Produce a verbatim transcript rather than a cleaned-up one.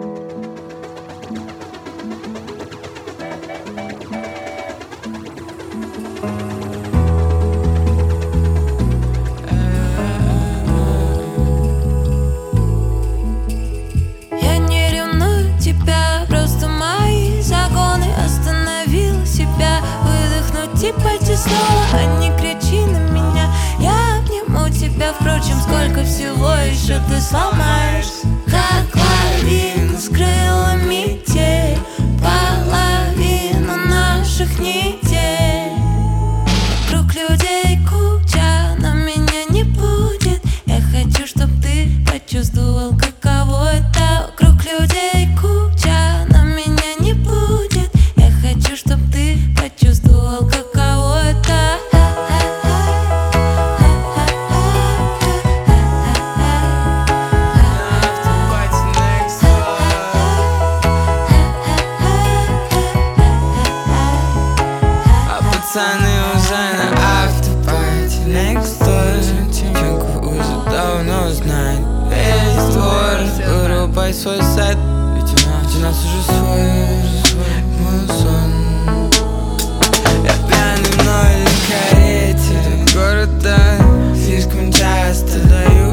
Я не ревную тебя, просто мои законы. Остановила себя, выдохнуть типа снова, а не кричи на меня. Я обниму тебя, впрочем, сколько всего еще ты сломаешь. Как лавина скрыла метель, половину наших недель. Вокруг людей куча, но меня не будет. Я хочу, чтоб ты почувствовал, каково это. Вокруг людей куча, но меня не будет. Я хочу, чтоб ты почувствовал, каково это. Пацаны уже на автопати next door. Девчонку уже давно знает весь двор. Вырубай свой сет, ведь у нас уже свой мой сон. Я пьяный в новой карете до города, слишком часто даю